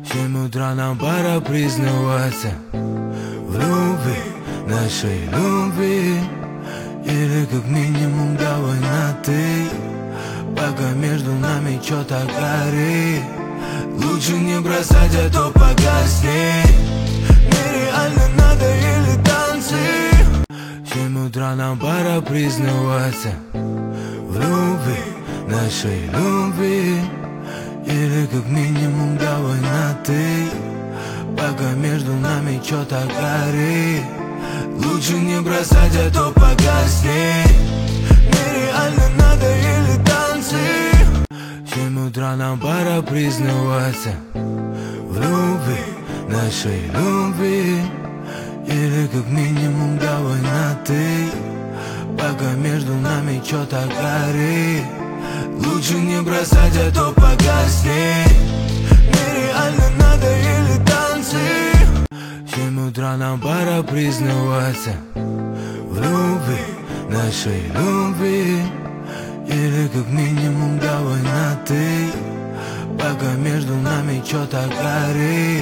7 утра нам пора признаваться в любви, нашей любви. Или как минимум давай на ты, пока между нами что-то горит. Лучше не бросать, а то погаснет. Нереально надоели танцы. 7 утра нам пора признаваться в любви, нашей любви. Или как минимум давай на ты, пока между нами что-то горит. Лучше не бросать, а то погаснет. Нереально надоели танцы. 7 утра нам пора признаваться в любви, нашей любви. Или как минимум давай на ты, пока между нами что-то горит. Лучше не бросать, а то погаснет. Нереально надоели танцы. 7 утра нам пора признаваться в любви, нашей любви. Или как минимум давай на ты, пока между нами что-то горит.